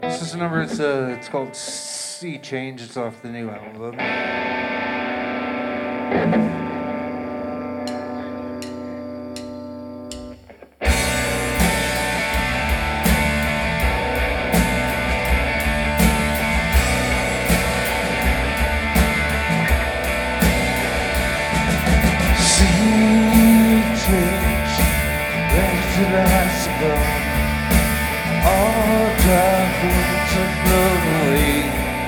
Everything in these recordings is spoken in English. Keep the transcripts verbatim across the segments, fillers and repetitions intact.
This is a number. It's uh, it's called Sea Change. It's off the new album. Sea change, ready to last above. All dark winds are blown away.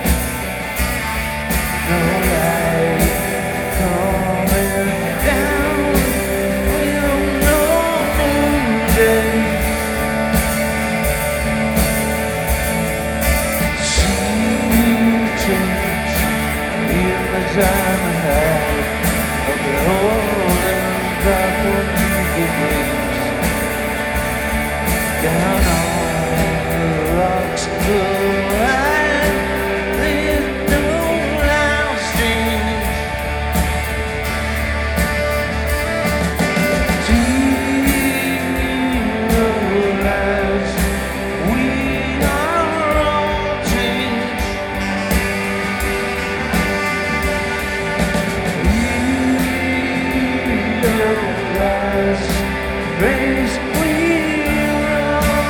No light coming down. We don't know noonday. Sea change in the diamond eye of the golden dark one you breeze down on rocks to ride, there's no loud streams. Zero lives, we are all changed. Zero lives, race we are.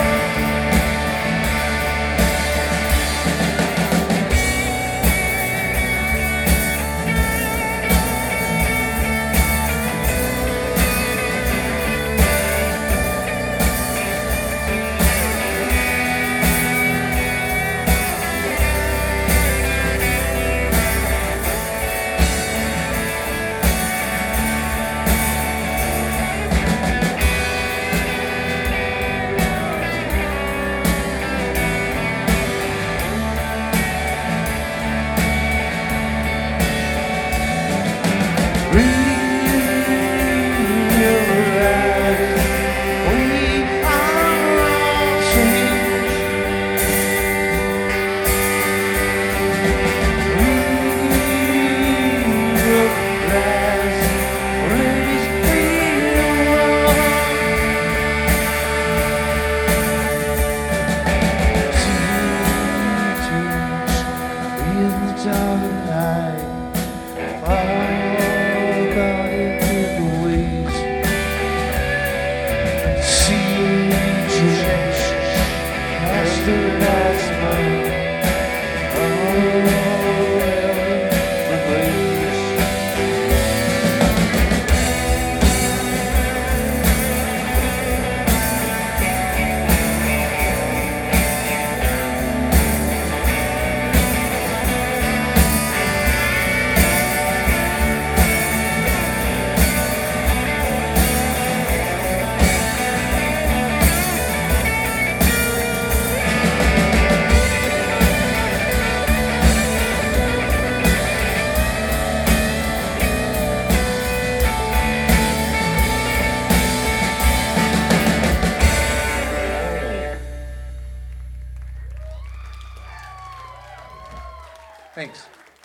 Thanks.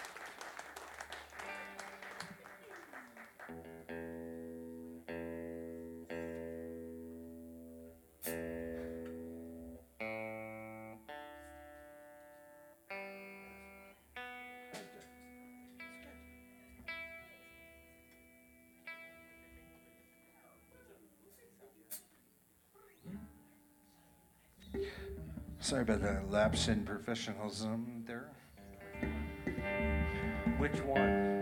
Sorry about that lapse in professionalism there. Which one?